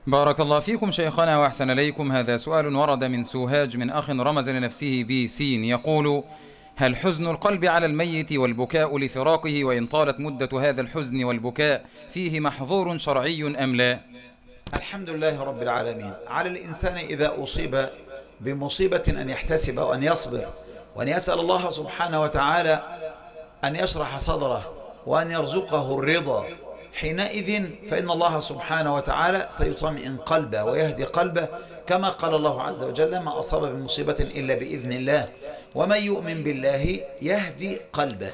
بارك الله فيكم شيخنا وأحسن إليكم. هذا سؤال ورد من سوهاج من أخ رمز لنفسه بسين، يقول: هل حزن القلب على الميت والبكاء لفراقه وإن طالت مدة هذا الحزن والبكاء فيه محظور شرعي أم لا؟ الحمد لله رب العالمين. على الإنسان إذا أصيب بمصيبة أن يحتسب وأن يصبر وأن يسأل الله سبحانه وتعالى أن يشرح صدره وأن يرزقه الرضا. حينئذ فإن الله سبحانه وتعالى سيطمئن قلبه ويهدي قلبه، كما قال الله عز وجل: ما أصاب من مصيبة إلا بإذن الله، ومن يؤمن بالله يهدي قلبه.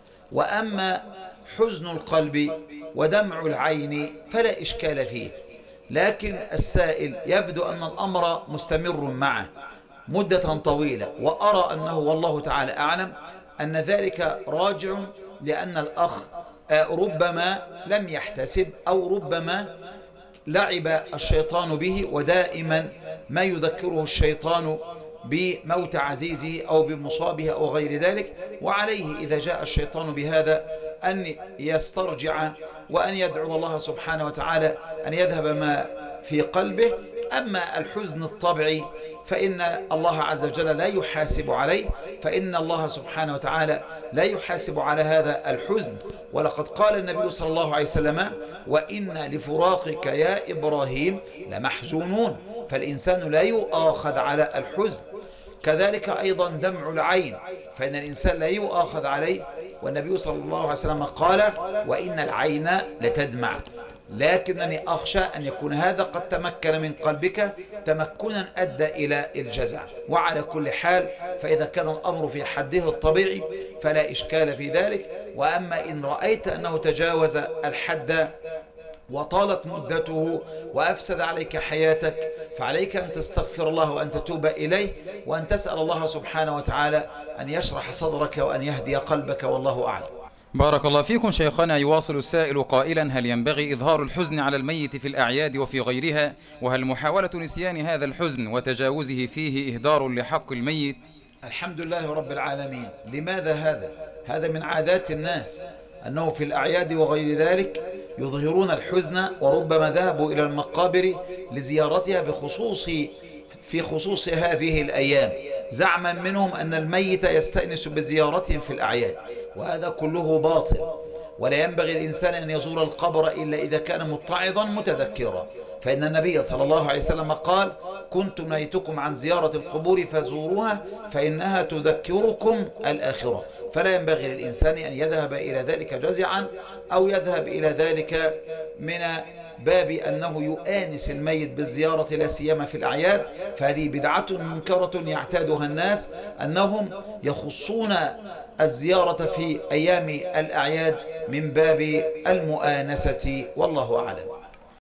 وأما حزن القلب ودمع العين فلا إشكال فيه، لكن السائل يبدو أن الأمر مستمر معه مدة طويلة، وأرى أنه والله تعالى أعلم أن ذلك راجع لأن الأخ ربما لم يحتسب، أو ربما لعب الشيطان به، ودائما ما يذكره الشيطان بموت عزيزه أو بمصابه أو غير ذلك، وعليه إذا جاء الشيطان بهذا أن يسترجع وأن يدعو الله سبحانه وتعالى أن يذهب ما في قلبه. أما الحزن الطبيعي فإن الله عز وجل لا يحاسب عليه، فإن الله سبحانه وتعالى لا يحاسب على هذا الحزن. ولقد قال النبي صلى الله عليه وسلم: وإن لفراقك يا إبراهيم لمحزونون. فالإنسان لا يؤاخذ على الحزن. كذلك أيضا دمع العين، فإن الإنسان لا يؤاخذ عليه، والنبي صلى الله عليه وسلم قال: وإن العين لتدمع. لكنني أخشى أن يكون هذا قد تمكن من قلبك تمكنا أدى إلى الجزع. وعلى كل حال فإذا كان الأمر في حده الطبيعي فلا إشكال في ذلك. وأما إن رأيت أنه تجاوز الحد وطالت مدته وأفسد عليك حياتك، فعليك أن تستغفر الله وأن تتوب إليه وأن تسأل الله سبحانه وتعالى أن يشرح صدرك وأن يهدي قلبك، والله أعلم. بارك الله فيكم شيخنا. يواصل السائل قائلا: هل ينبغي إظهار الحزن على الميت في الأعياد وفي غيرها؟ وهل محاولة نسيان هذا الحزن وتجاوزه فيه إهدار لحق الميت؟ الحمد لله رب العالمين. لماذا هذا من عادات الناس، أنه في الأعياد وغير ذلك يظهرون الحزن، وربما ذهبوا إلى المقابر لزيارتها في خصوص هذه الأيام، زعما منهم أن الميت يستأنس بزيارتهم في الأعياد، وهذا كله باطل. ولا ينبغي الإنسان أن يزور القبر إلا إذا كان متعظا متذكرا، فإن النبي صلى الله عليه وسلم قال: كنت نهيتكم عن زيارة القبور فزوروها فإنها تذكركم الآخرة. فلا ينبغي للإنسان أن يذهب إلى ذلك جزعا، أو يذهب إلى ذلك من باب أنه يؤانس الميت بالزيارة لا سيما في الأعياد. فهذه بدعة منكرة يعتادها الناس، أنهم يخصون الزيارة في أيام الأعياد من باب المؤانسة، والله أعلم.